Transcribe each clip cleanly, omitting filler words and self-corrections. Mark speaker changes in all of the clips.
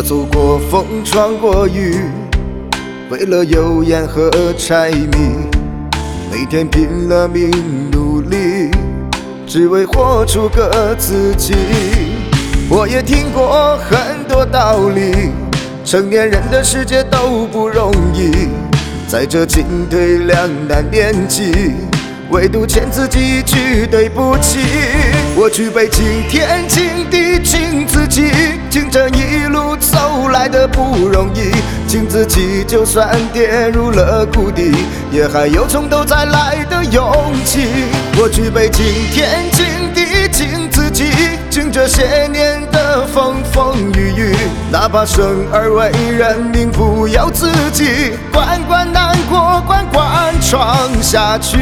Speaker 1: 走过风，闯过雨，为了油盐和柴米，每天拼了命努力，只为活出个自己。我也听过很多道理，成年人的世界都不容易，在这进退两难年纪，唯独欠自己一句对不起。我举杯敬天敬地敬自己，敬这一路走来的不容易，敬自己就算跌入了谷底，也还有从头再来的勇气。我举杯敬天敬地敬自己，敬这些年的风风雨雨，哪怕生而为人民不由自己，关关难过关关闯下去。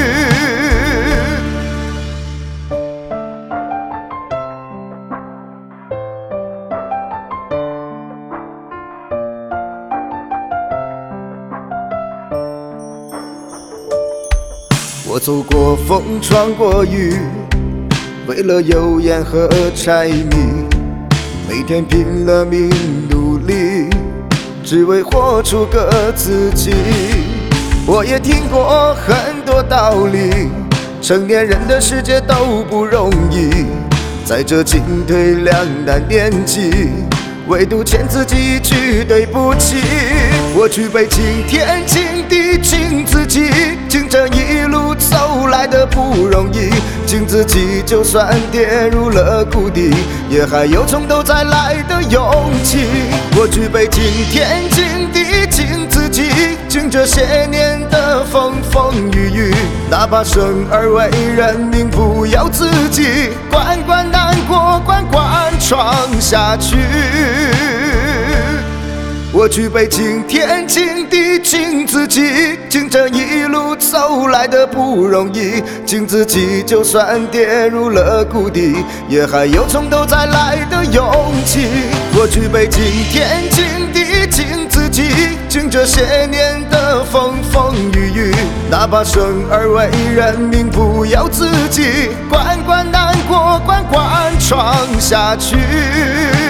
Speaker 1: 我走过风，闯过雨，为了油盐和柴米，每天拼了命努力，只为活出个自己。我也听过很多道理，成年人的世界都不容易，在这进退两难年纪，唯独欠自己一句对不起。我举杯敬天敬地敬自己，敬这一路走来的不容易，敬自己就算跌入了谷底，也还有从头再来的勇气。我举杯敬天敬地敬自己，敬这些年的风风雨雨，哪怕生而为人民不由自己，关关难过关关闯下去。我举杯敬天敬地敬自己，敬这一路走来的不容易，敬自己就算跌入了谷底，也还有从头再来的勇气。我举杯敬天敬地敬自己，敬这些年的风风雨雨，哪怕生而为人民不由自己，关关难过关关闯下去。